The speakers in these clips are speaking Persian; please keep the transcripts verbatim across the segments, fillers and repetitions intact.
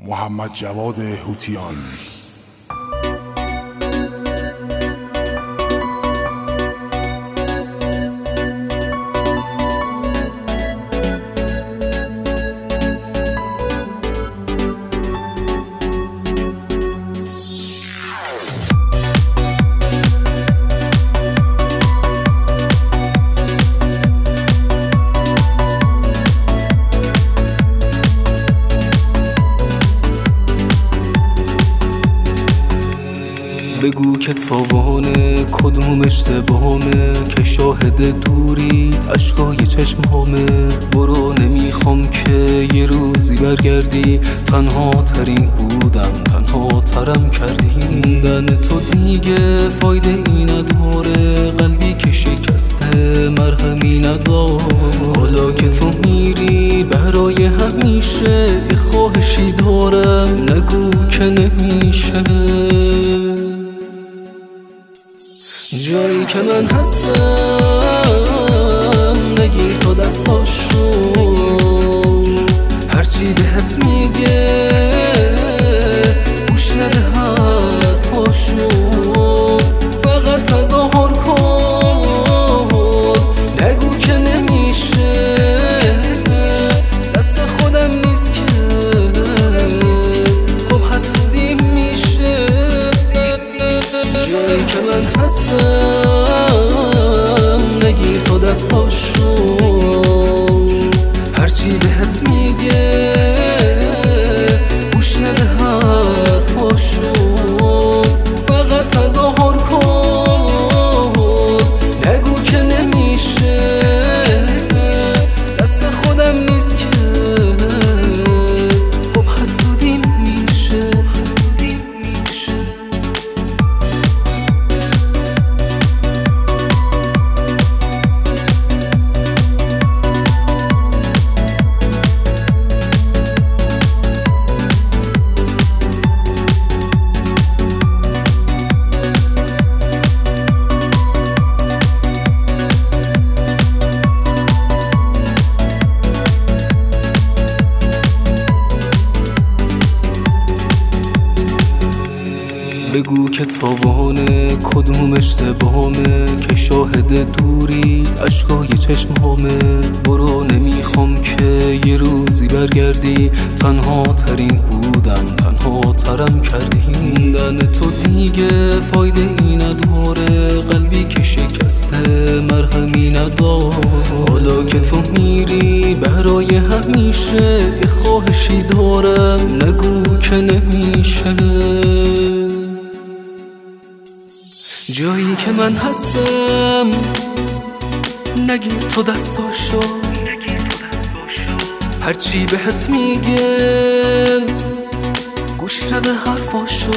محمد جواد هوتیان. بگو که تاوانه کدوم اشتباهمه که شاهد دورید اشکای چشمهامه. برو نمیخوام که یه روزی برگردی، تنها ترین بودم تنها ترم کردی. دن تو دیگه فایده ای نداره، قلبی که شکسته مرهمی نداره. حالا که تو میری برای همیشه یه خواهشی دارم، نگو که نمیشه. جایی که من هستم نگیر تو دستاشو، هرچی بهت میگه گوش نده حرفاشو. فقط تظاهر کن، نگو که نمیشه، دست خودم نیست که خب حسودی میشه. جایی که من هستم نگیر تو دستاشو، هرچی بهت میگه گوش نده حرفاشو. فقط تظاهر کن، نگو که نمیشه، دست خودم نیست که خب حسودیم میشه حسودیم میشه. بگو که تاوانه کدوم اشتباهمه که شاهد دورید اشکای چشمهامه. برو نمیخوام که یه روزی برگردی، تنها ترین بودم تنها ترم کردی. دن تو دیگه فایده ای نداره، قلبی که شکسته مرهمی نداره. حالا که تو میری برای همیشه یه خواهشی دارم، نگو که نمیشه. جایی که من هستم نگیر تو دستاشو، هرچی بهت میگه گوش نده حرفاشو.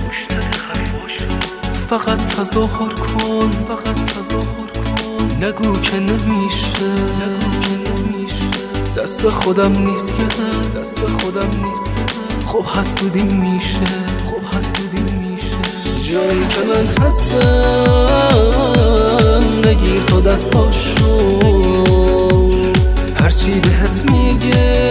فقط تظاهر کن فقط تظاهر کن، نگو که نمیشه نگو که نمیشه. دست خودم نیست که دست خودم نیست که خب حسودیم میشه خب حسودیم میشه. جایی که من هستم نگیر تو دستاشو، هرچی بهت میگه